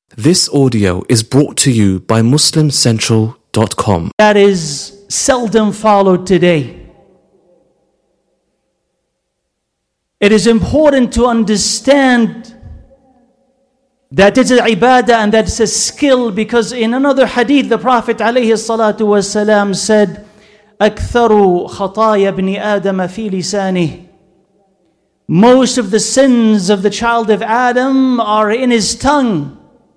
This audio is brought to you by MuslimCentral.com. That is seldom followed today. It is important to understand that it's an ibadah and that it's a skill, because in another hadith the Prophet ﷺ said, أَكْثَرُ خَطَايَا ابْنِ آدَمَ فِي لِسَانِهِ. Most of the sins of the child of Adam are in his tongue.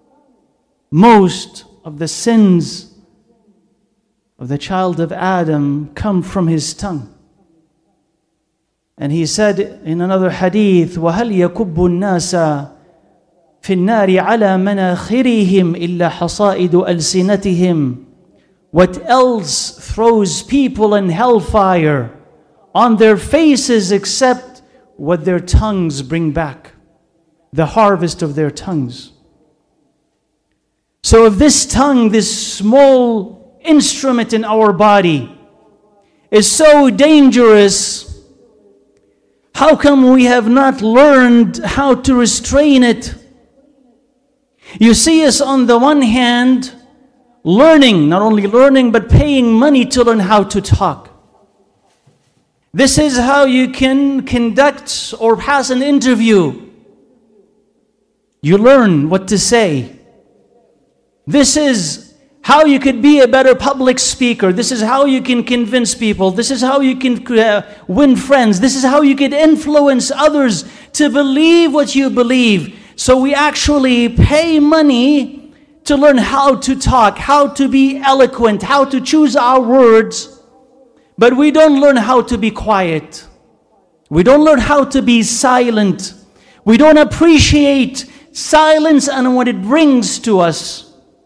Most of the sins of the child of Adam come from his tongue. And he said in another hadith, وَهَلْ يَكُبُّ النَّاسَ فِي النَّارِ عَلَى مَنَاخِرِهِمْ إِلَّا حَصَائِدُ أَلْسِنَتِهِمْ. What else throws people in hellfire on their faces except what their tongues bring back, the harvest of their tongues. So if this tongue, this small instrument in our body, is so dangerous, how come we have not learned how to restrain it? You see us on the one hand learning, not only learning, but paying money to learn how to talk. This is how you can conduct or pass an interview. You learn what to say. This is how you could be a better public speaker. This is how you can convince people. This is how you can win friends. This is how you can influence others to believe what you believe. So we actually pay money to learn how to talk, how to be eloquent, how to choose our words. But we don't learn how to be quiet. We don't learn how to be silent. We don't appreciate silence and what it brings to us.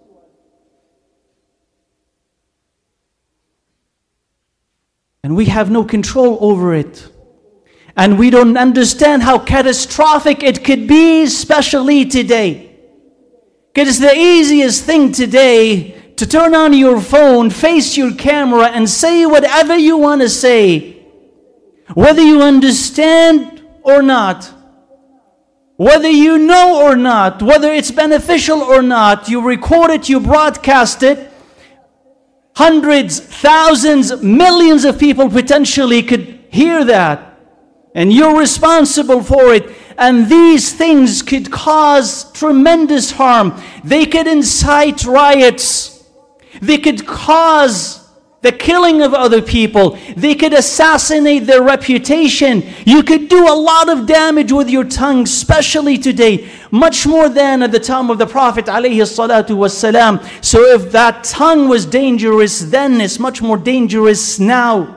And we have no control over it. And we don't understand how catastrophic it could be, especially today. Because it's the easiest thing today to turn on your phone, face your camera, and say whatever you want to say. Whether you understand or not. Whether you know or not. Whether it's beneficial or not. You record it, you broadcast it. Hundreds, thousands, millions of people potentially could hear that. And you're responsible for it. And these things could cause tremendous harm. They could incite riots. They could cause the killing of other people. They could assassinate their reputation. You could do a lot of damage with your tongue, especially today. Much more than at the time of the Prophet ﷺ. So if that tongue was dangerous then, it's much more dangerous now.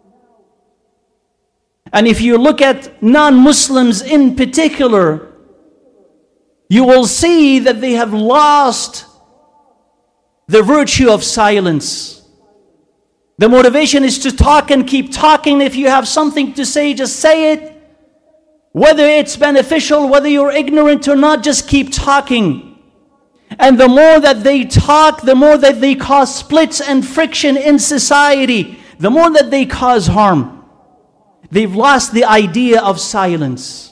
And if you look at non-Muslims in particular, you will see that they have lost the virtue of silence. The motivation is to talk and keep talking. If you have something to say, just say it. Whether it's beneficial, whether you're ignorant or not, just keep talking. And the more that they talk, the more that they cause splits and friction in society, the more that they cause harm. They've lost the idea of silence.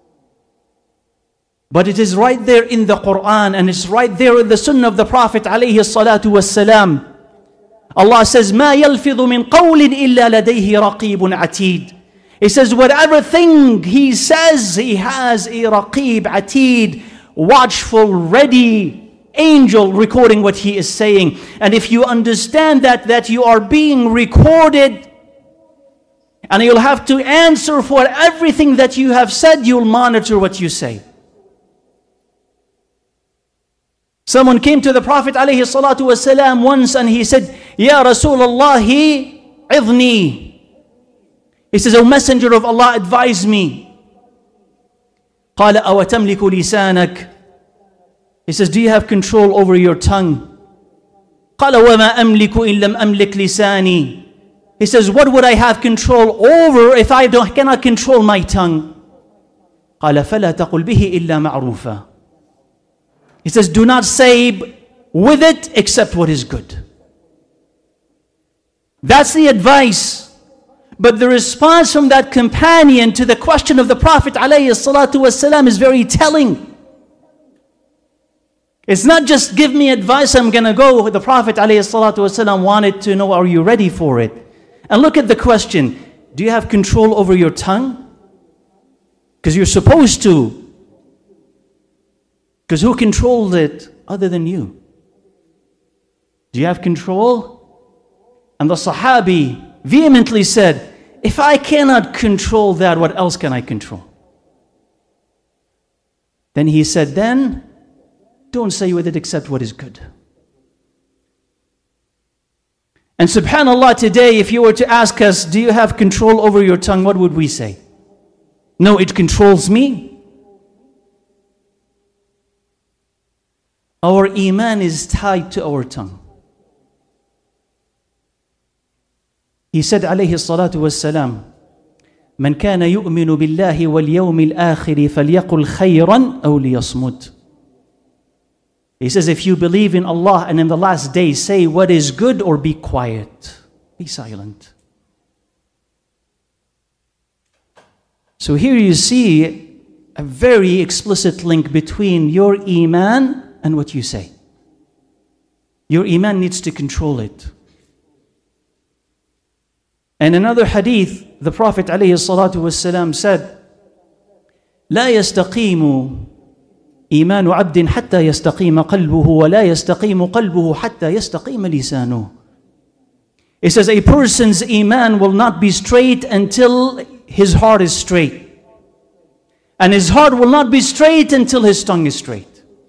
But it is right there in the Quran, and it's right there in the Sunnah of the Prophet ﷺ. Allah says, مَا يَلْفِظُ مِنْ قَوْلٍ إِلَّا لَدَيْهِ رَقِيبٌ عَتِيدٌ. He says, whatever thing he says, he has a raqib, atid, watchful, ready angel recording what he is saying. And if you understand that you are being recorded, and you'll have to answer for everything that you have said, you'll monitor what you say. Someone came to the Prophet ﷺ once and he said, Ya Rasulallahi, idhni. He says, O Messenger of Allah, advise me. قال أو تملك لسانك. He says, do you have control over your tongue? قال وما أملك إن لم أملك لساني. He says, what would I have control over if I cannot control my tongue? قال فلا تقل به إلا معروفا. He says, do not say with it except what is good. That's the advice. But the response from that companion to the question of the Prophet ﷺ is very telling. It's not just give me advice, I'm going to go. The Prophet ﷺ wanted to know, are you ready for it? And look at the question. Do you have control over your tongue? Because you're supposed to. Because who controls it other than you? Do you have control? And the Sahabi vehemently said, if I cannot control that, what else can I control? Then he said, then don't say with it except what is good. And subhanAllah, today, if you were to ask us, do you have control over your tongue? What would we say? No, it controls me. Our iman is tied to our tongue. He said, alayhi salatu wassalam, من كان يؤمن بالله واليوم الآخر فليقل خيرا أو ليصمت. He says, if you believe in Allah and in the last day, say what is good or be quiet. Be silent. So here you see a very explicit link between your iman and what you say. Your iman needs to control it. And another hadith, the Prophet ﷺ said, لا يستقيم إيمان عبد حتى يستقيم قلبه ولا يستقيم قلبه حتى يستقيم لسانه. It says a person's iman will not be straight until his heart is straight. And his heart will not be straight until his tongue is straight.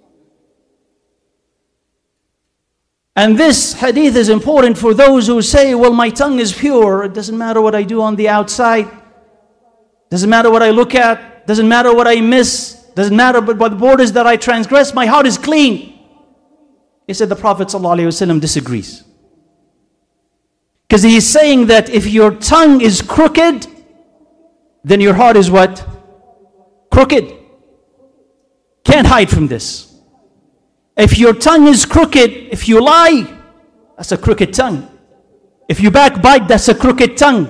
And this hadith is important for those who say, well, my tongue is pure. It doesn't matter what I do on the outside. Doesn't matter what I look at. Doesn't matter what I miss. Doesn't matter but by the borders that I transgress. My heart is clean. He said the Prophet ﷺ disagrees. Because he is saying that if your tongue is crooked, then your heart is what? Crooked. Can't hide from this. If your tongue is crooked, if you lie, that's a crooked tongue. If you backbite, that's a crooked tongue.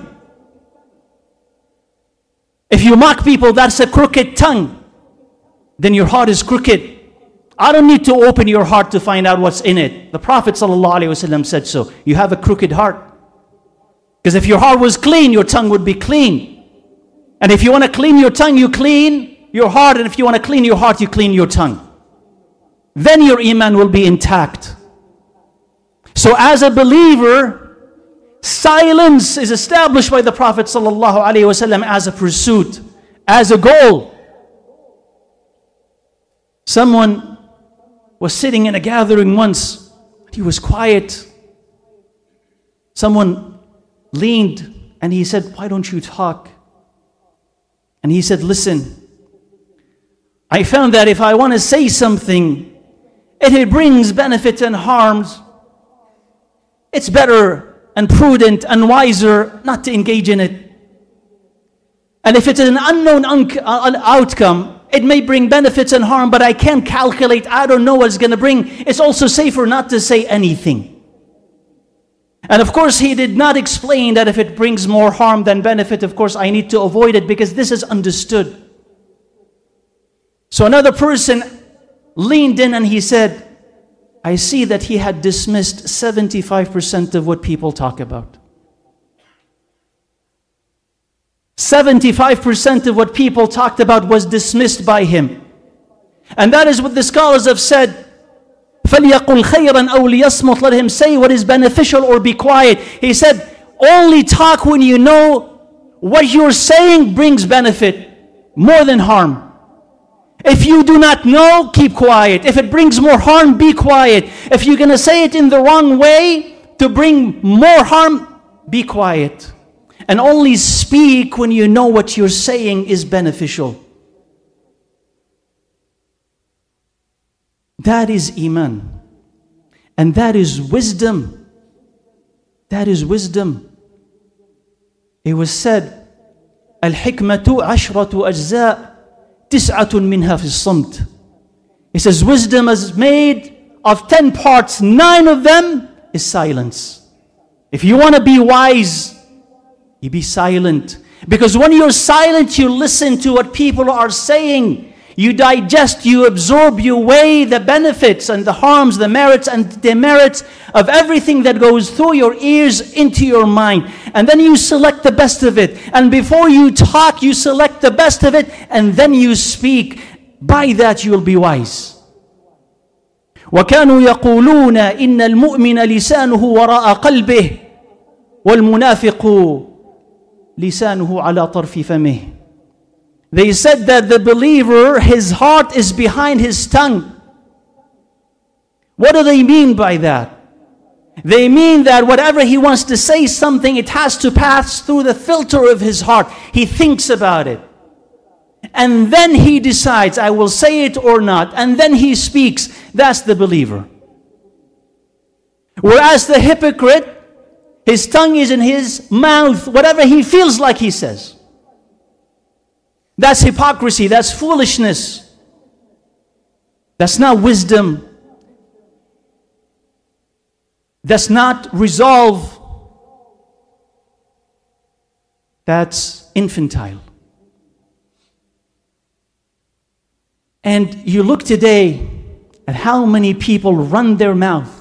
If you mock people, that's a crooked tongue. Then your heart is crooked. I don't need to open your heart to find out what's in it. The Prophet ﷺ said so. You have a crooked heart. Because if your heart was clean, your tongue would be clean. And if you want to clean your tongue, you clean your heart. And if you want to clean your heart, you clean your tongue. Then your iman will be intact. So as a believer, silence is established by the Prophet ﷺ as a pursuit, as a goal. Someone was sitting in a gathering once. He was quiet. Someone leaned and he said, why don't you talk? And he said, listen, I found that if I want to say something, it brings benefits and harms. It's better and prudent and wiser not to engage in it. And if it's an unknown outcome, it may bring benefits and harm, but I can't calculate. I don't know what it's going to bring. It's also safer not to say anything. And of course, he did not explain that if it brings more harm than benefit, of course, I need to avoid it because this is understood. So another person leaned in and he said, I see that he had dismissed 75% of what people talk about. 75% of what people talked about was dismissed by him. And that is what the scholars have said. فَلْيَقُلْ خَيْرًا أَوْ لِيَصْمُتْ. Let him say what is beneficial or be quiet. He said, only talk when you know what you're saying brings benefit more than harm. If you do not know, keep quiet. If it brings more harm, be quiet. If you're going to say it in the wrong way to bring more harm, be quiet. And only speak when you know what you're saying is beneficial. That is iman. And that is wisdom. That is wisdom. It was said, Al-hikmatu ashratu ajza' tis'atun minha fi as-samt. It says wisdom is made of 10 parts. 9 of them is silence. If you want to be wise, you be silent. Because when you're silent, you listen to what people are saying. You digest, you absorb, you weigh the benefits and the harms, the merits and demerits of everything that goes through your ears into your mind. And then you select the best of it. And before you talk, you select the best of it, and then you speak. By that you will be wise. وَكَانُوا يَقُولُونَ إِنَّ الْمُؤْمِنَ لِسَانُهُ وَرَاءَ قَلْبِهِ وَالْمُنَافِقُ لِسَانُهُ عَلَى طَرْفِ فَمِهِ. They said that the believer, his heart is behind his tongue. What do they mean by that? They mean that whatever he wants to say something, it has to pass through the filter of his heart. He thinks about it. And then he decides, I will say it or not. And then he speaks. That's the believer. Whereas the hypocrite, his tongue is in his mouth. Whatever he feels like he says. That's hypocrisy. That's foolishness. That's not wisdom. That's not resolve. That's infantile. And you look today at how many people run their mouth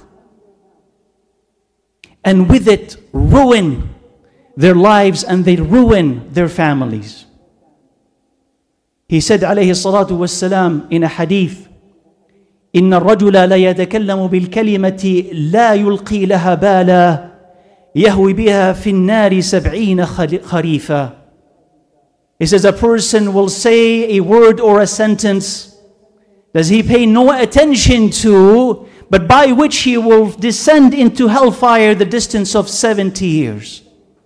and with it ruin their lives and they ruin their families. He said عليه الصلاة والسلام in a hadith, إن الرجل لا يتكلم بالكلمة لا يلقي لها بالا يهوي بها في النار 70 خريفا. He says a person will say a word or a sentence does he pay no attention to, but by which he will descend into hellfire the distance of 70 years.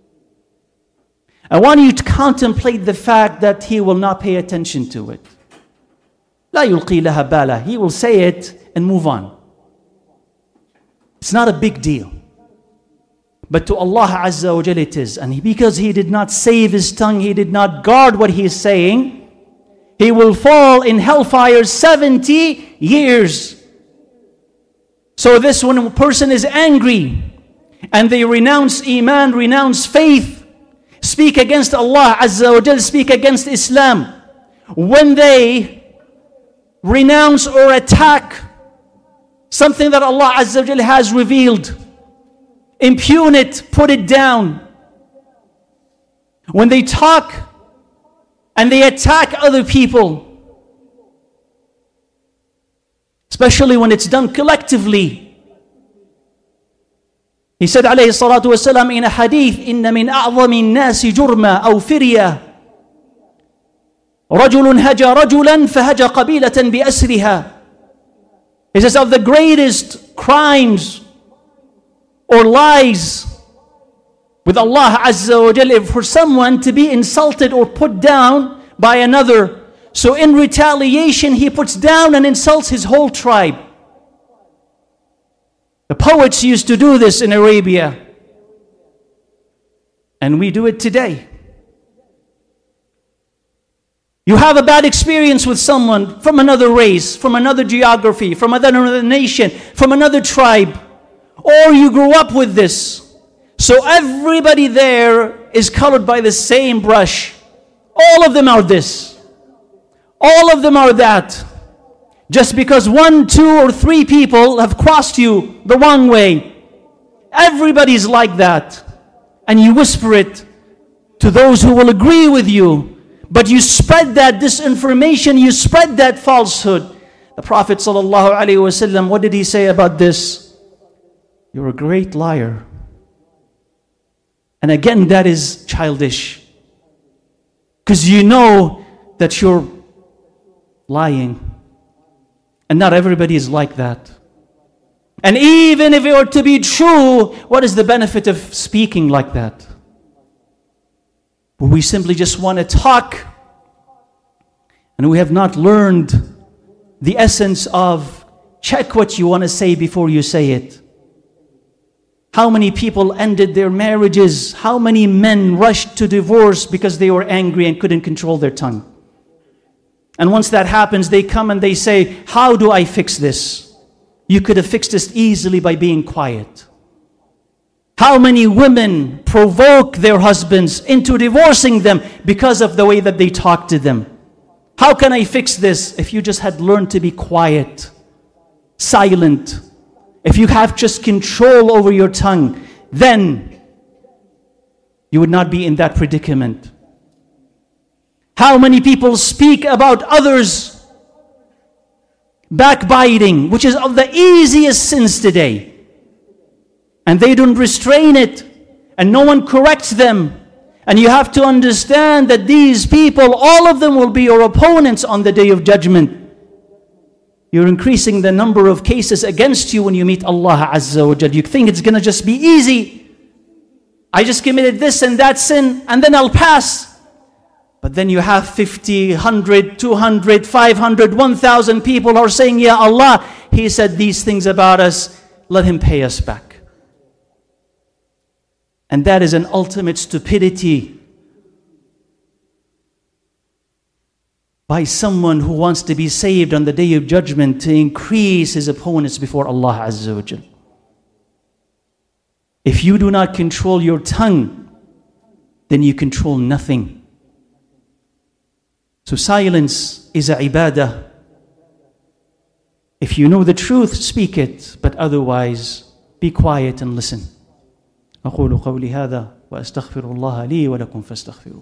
I want you to contemplate the fact that he will not pay attention to it. لا يلقي لها بالا. He will say it and move on. It's not a big deal. But to Allah Azza wa Jalla it is. And because he did not save his tongue, he did not guard what he is saying, he will fall in hellfire 70 years. So this when a person is angry and they renounce Iman, renounce faith, speak against Allah Azza wa Jalla, speak against Islam, when they renounce or attack something that Allah Azza wa Jalla has revealed, impugn it, put it down. When they talk and they attack other people, especially when it's done collectively. He said عليه الصلاة والسلام in a hadith, إن من أعظم الناس جرما أو فريا رجل هجا رجلا فهجا قبيلة بأسرها. He says of the greatest crimes or lies with Allah Azza wa Jalla, for someone to be insulted or put down by another. So in retaliation, he puts down and insults his whole tribe. The poets used to do this in Arabia. And we do it today. You have a bad experience with someone from another race, from another geography, from another nation, from another tribe. Or you grew up with this. So everybody there is colored by the same brush. All of them are this. All of them are that. Just because 1, 2, or 3 people have crossed you the wrong way. Everybody's like that. And you whisper it to those who will agree with you. But you spread that disinformation, you spread that falsehood. The Prophet ﷺ, what did he say about this? You're a great liar. And again, that is childish. Because you know that you're lying. And not everybody is like that. And even if it were to be true, what is the benefit of speaking like that? We simply just want to talk. And we have not learned the essence of check what you want to say before you say it. How many people ended their marriages? How many men rushed to divorce because they were angry and couldn't control their tongue? And once that happens, they come and they say, how do I fix this? You could have fixed this easily by being quiet. How many women provoke their husbands into divorcing them because of the way that they talk to them? How can I fix this? If you just had learned to be quiet, silent, if you have just control over your tongue, then you would not be in that predicament. How many people speak about others? Backbiting, which is of the easiest sins today. And they don't restrain it, and no one corrects them. And you have to understand that these people, all of them will be your opponents on the day of judgment. You're increasing the number of cases against you when you meet Allah Azza wa Jal. You think it's going to just be easy. I just committed this and that sin, and then I'll pass. But then you have 50, 100, 200, 500, 1,000 people are saying, Ya Allah, He said these things about us. Let Him pay us back. And that is an ultimate stupidity by someone who wants to be saved on the day of judgment to increase his opponents before Allah Azza wa Jal. If you do not control your tongue, then you control nothing. So silence is a ibadah. If you know the truth, speak it, but otherwise, be quiet and listen. أقول قولي هذا وأستغفر الله لي ولكم فاستغفروه.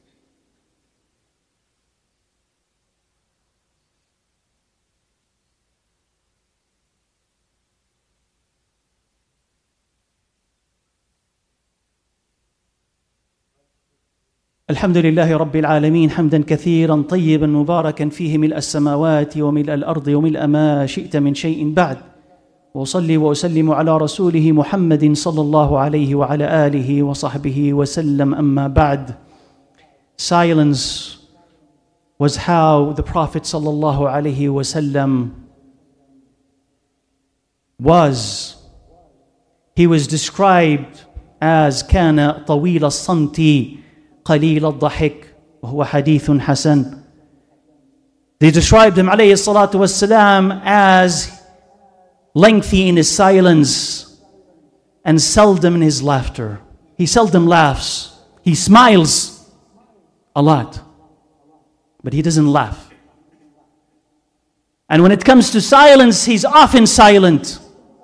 الحمد لله رب العالمين حمدا كثيرا طيبا مباركا فيه ملء السماوات وملء الأرض وملء ما شئت من شيء بعد. وأصلي وأسلم على رسوله محمد صلى الله عليه وعلى آله وصحبه وسلم أما بعد. Silence was how the Prophet صلى الله عليه وسلم was. He was described as كان طويل الصمت قليل الضحك وهو حديث حسن. They described him عليه الصلاة والسلام as lengthy in his silence and seldom in his laughter. He seldom laughs. He smiles a lot, but he doesn't laugh. And when it comes to silence, he's often silent.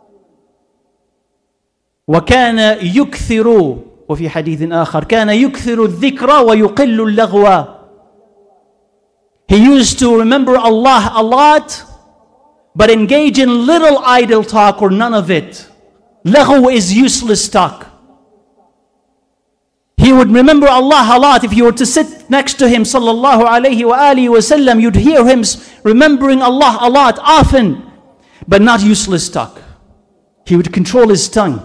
وكان يكثر وفي حديث آخر كان يكثر الذكر ويقل اللغو. He used to remember Allah a lot, but engage in little idle talk or none of it. Laghu is useless talk. He would remember Allah a lot. If you were to sit next to him, sallallahu alayhi wa alihi wa sallam, you'd hear him remembering Allah a lot, often, but not useless talk. He would control his tongue.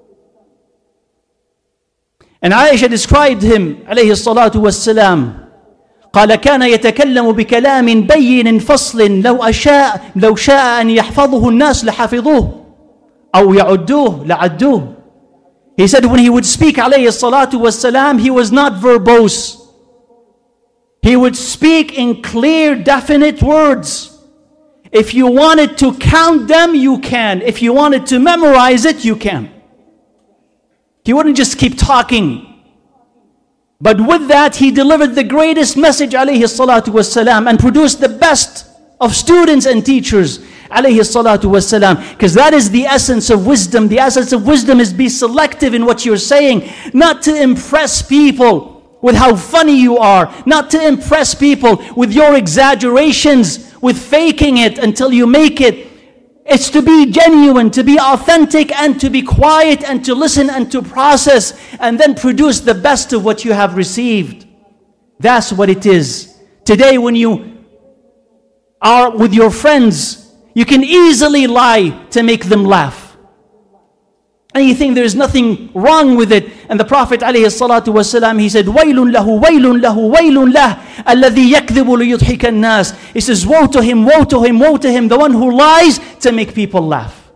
And Aisha described him, alayhi salatu wassalam, قال كان يتكلم بكلام بين فصل لو شاء أن يحفظه الناس لحفظوه أو يعدوه لعدوه. He said when he would speak عليه الصلاة والسلام, he was not verbose. He would speak in clear, definite words. If you wanted to count them, you can. If you wanted to memorize it, you can. He wouldn't just keep talking. But with that, he delivered the greatest message, alayhi salatu wassalam, and produced the best of students and teachers, alayhi salatu wassalam. Because that is the essence of wisdom. The essence of wisdom is be selective in what you're saying, not to impress people with how funny you are, not to impress people with your exaggerations, with faking it until you make it. It's to be genuine, to be authentic, and to be quiet, and to listen, and to process, and then produce the best of what you have received. That's what it is. Today, when you are with your friends, you can easily lie to make them laugh. And you think there's nothing wrong with it. And the Prophet ﷺ, he said, وَيْلٌ لَهُ وَيْلٌ لَهُ وَيْلٌ لَهُ الَّذِي يَكْذِبُ لِيُضْحِكَ النَّاسِ. He says, woe to him, woe to him, woe to him, the one who lies to make people laugh.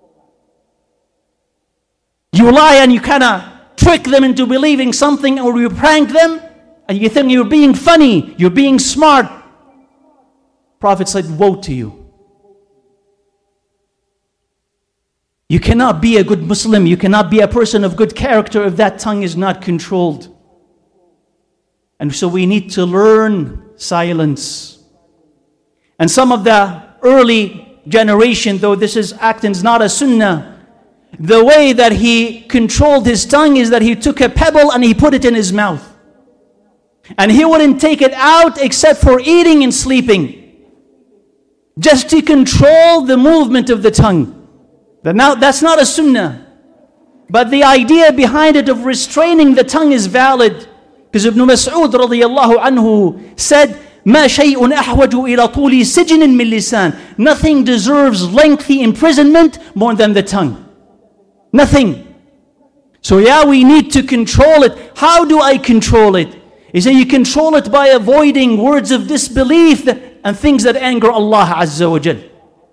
You lie and you kind of trick them into believing something, or you prank them, and you think you're being funny, you're being smart. Prophet said, woe to you. You cannot be a good Muslim, you cannot be a person of good character if that tongue is not controlled. And so we need to learn silence. And some of the early generation, though this is acting's not a sunnah, the way that he controlled his tongue is that he took a pebble and he put it in his mouth. And he wouldn't take it out except for eating and sleeping, just to control the movement of the tongue. Now, that's not a sunnah. But the idea behind it of restraining the tongue is valid. Because Ibn Mas'ud radiyallahu anhu said, ما شيء أحوج إلى طول سجن من لسان. Nothing deserves lengthy imprisonment more than the tongue. Nothing. So yeah, we need to control it. How do I control it? He said you control it by avoiding words of disbelief and things that anger Allah Azza wa Jal.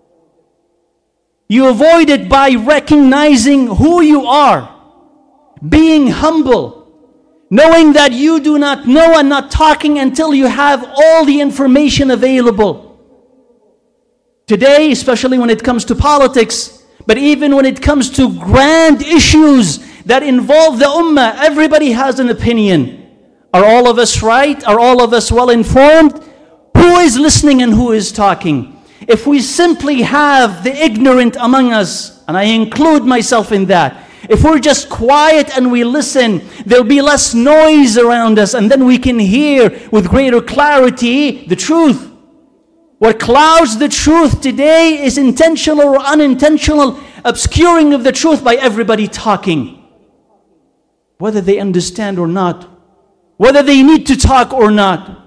You avoid it by recognizing who you are, being humble, knowing that you do not know and not talking until you have all the information available. Today, especially when it comes to politics, but even when it comes to grand issues that involve the ummah, everybody has an opinion. Are all of us right? Are all of us well informed? Who is listening and who is talking? If we simply have the ignorant among us, and I include myself in that, if we're just quiet and we listen, there'll be less noise around us, and then we can hear with greater clarity the truth. What clouds the truth today is intentional or unintentional obscuring of the truth by everybody talking. Whether they understand or not, whether they need to talk or not.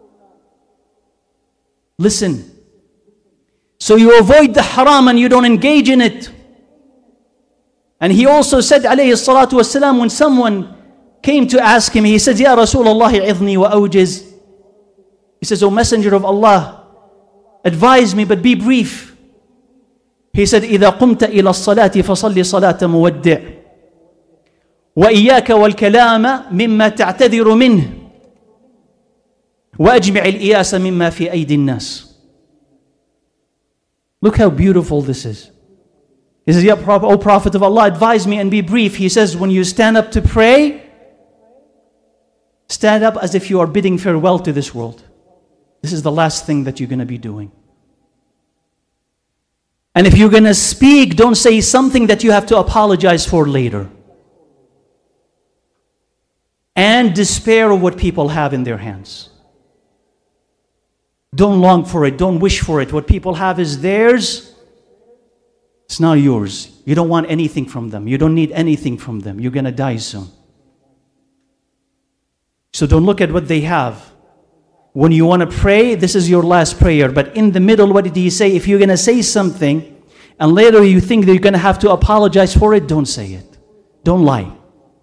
Listen. So you avoid the haram and you don't engage in it. And he also said, alayhi salatu wasalam, when someone came to ask him, he said, Ya Rasulullah, idhni wa awjiz. He says, O Messenger of Allah, advise me, but be brief. He said, إذا قمت إلى الصلاة فصلي صلاة مودع وإياك والكلام مما تعتذر منه وأجمع الإياس مما في أيدي الناس. Look how beautiful this is. He says, O Prophet of Allah, advise me and be brief. He says, when you stand up to pray, stand up as if you are bidding farewell to this world. This is the last thing that you're going to be doing. And if you're going to speak, don't say something that you have to apologize for later. And despair of what people have in their hands. Don't long for it. Don't wish for it. What people have is theirs. It's not yours. You don't want anything from them. You don't need anything from them. You're going to die soon. So don't look at what they have. When you want to pray, this is your last prayer. But in the middle, what did he say? If you're going to say something, and later you think that you're going to have to apologize for it, don't say it. Don't lie.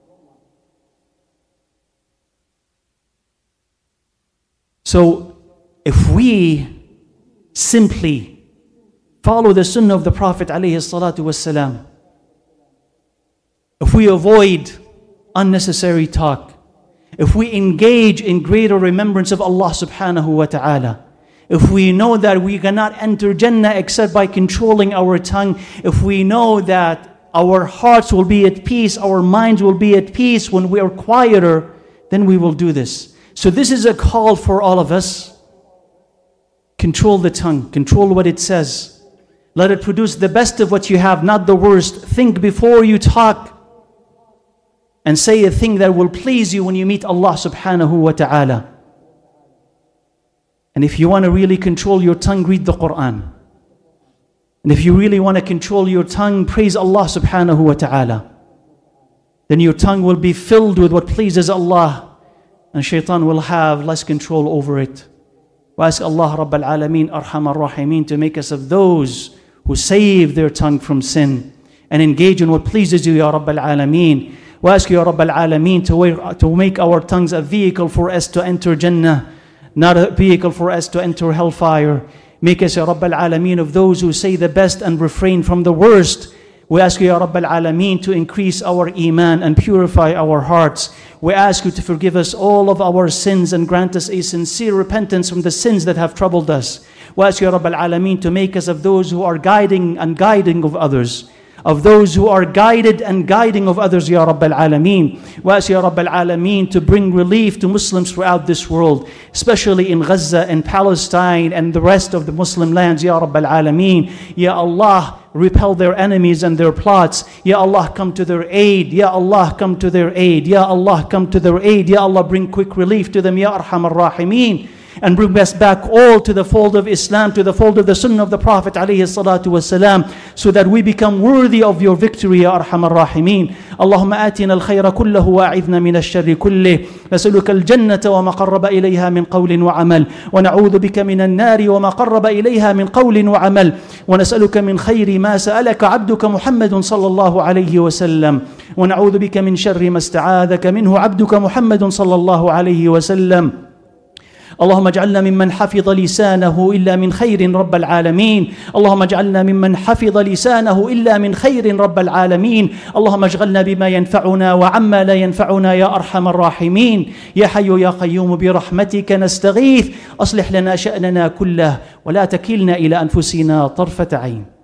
So, if we simply follow the sunnah of the Prophet ﷺ, if we avoid unnecessary talk, if we engage in greater remembrance of Allah subhanahu wa ta'ala, if we know that we cannot enter Jannah except by controlling our tongue, if we know that our hearts will be at peace, our minds will be at peace when we are quieter, then we will do this. So this is a call for all of us. Control the tongue. Control what it says. Let it produce the best of what you have, not the worst. Think before you talk. And say a thing that will please you when you meet Allah subhanahu wa ta'ala. And if you want to really control your tongue, read the Quran. And if you really want to control your tongue, praise Allah subhanahu wa ta'ala. Then your tongue will be filled with what pleases Allah. And shaitan will have less control over it. We ask Allah Rabbal Alameen, Arhamar Rahimeen, to make us of those who save their tongue from sin and engage in what pleases you, Ya Rabbal Alameen. We ask you, Ya Rabbal Alameen, to make our tongues a vehicle for us to enter Jannah, not a vehicle for us to enter hellfire. Make us, Ya Rabbal Alameen, of those who say the best and refrain from the worst. We ask you, Ya Rabbal Alameen, to increase our iman and purify our hearts. We ask you to forgive us all of our sins and grant us a sincere repentance from the sins that have troubled us. We ask you, Ya Rabbal Alameen, to make us of those who are guiding and guiding of others. of those who are guided and guiding of others, Ya Rabbal Alameen. We ask Ya Rabbal Alameen to bring relief to Muslims throughout this world, especially in Gaza and Palestine and the rest of the Muslim lands, Ya Rabbal Alameen. Ya Allah, repel their enemies and their plots. Ya Allah, come to their aid. Ya Allah, come to their aid. Ya Allah, come to their aid. Ya Allah, bring quick relief to them, Ya Arhamar Rahimeen. And bring us back all to the fold of Islam, to the fold of the Sunnah of the Prophet alayhi salatu wasalam, so that we become worthy of your victory, Ya Arhamar Rahimeen. Allahumma atina al-khayra kullahu wa a'idhna min al-sharri kullih. Nas'aluka al-jannata wa ma qarraba ilayha min qawlin wa amal. Wa na'udhu bika min al-nari wa ma qarraba ilayha min qawlin wa amal. Wa nas'aluka min khayri ma sa'alaka 'abduka Muhammadun sallallahu alayhi wa sallam. Wa na'udhu bika min sharri ma ista'adhaka minhu 'abduka Muhammadun sallallahu alayhi wa sallam. اللهم اجعلنا ممن حفظ لسانه إلا من خير رب العالمين. اللهم اجعلنا ممن حفظ لسانه إلا من خير رب العالمين. اللهم اشغلنا بما ينفعنا وعما لا ينفعنا يا أرحم الراحمين. يا حي يا قيوم برحمتك نستغيث. أصلح لنا شأننا كله ولا تكلنا إلى أنفسنا طرفة عين.